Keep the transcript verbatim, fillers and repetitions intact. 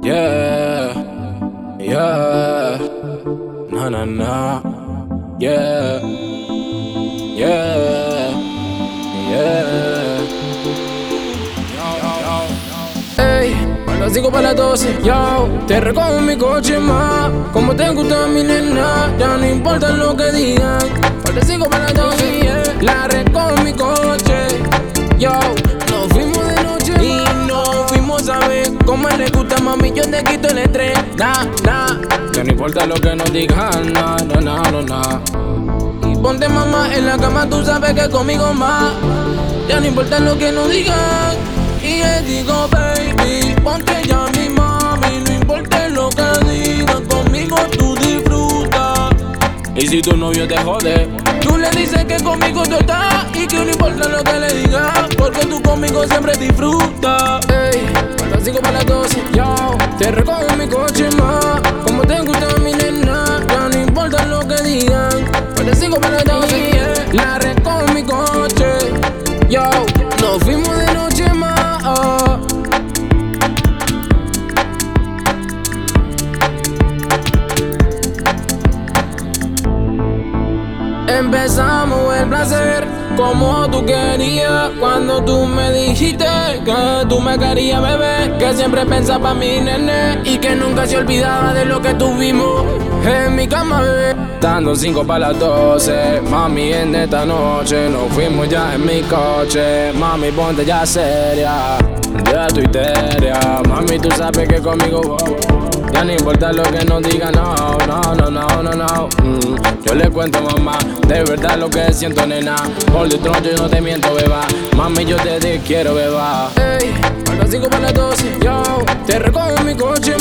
Yeah, yeah, na na na, yeah, yeah, yeah. Ey, a las cinco para las doce, yo te recojo en mi coche más. Como te gusta mi nena, ya no importa lo que digan. A las cinco para las doce, yeah, la recojo en mi coche. Yo, nos fuimos de noche y nos fuimos a ver cómo le gusta, mami, yo te quito el estrés. Nah, nah, ya no importa lo que nos digan, nah, nah, nah, nah, nah. Y ponte mamá en la cama, tú sabes que conmigo más. Ya no importa lo que nos digan. Y le digo, baby, ponte ya mi mami. No importa lo que digan, conmigo tú disfrutas. Y si tu novio te jode, tú le dices que conmigo tú estás y que no importa lo que le digas, porque tú conmigo siempre disfrutas. Ey, para las cinco para las doce, yo te recojo en mi coche más. Como te gusta mi nena, ya no importa lo que digan. Para las cinco para las doce, yeah, la recojo en mi coche. Yo, nos fuimos de noche más. Oh. Empezamos el placer como tú querías, cuando tú me dijiste que tú me querías, bebé, que siempre pensaba mi nene y que nunca se olvidaba de lo que tuvimos en mi cama, bebé. Dando cinco para las doce, mami, en esta noche nos fuimos ya en mi coche. Mami, ponte ya seria, ya tu histeria. Mami, tú sabes que conmigo oh, ya no importa lo que nos digan, no, no, no, no, no, no. Mm, yo le cuento, mamá, de verdad lo que siento, nena. Por dentro yo no te miento, beba. Mami, yo te, te quiero, beba. Ey, a las cinco para las doce, yo te recojo en mi coche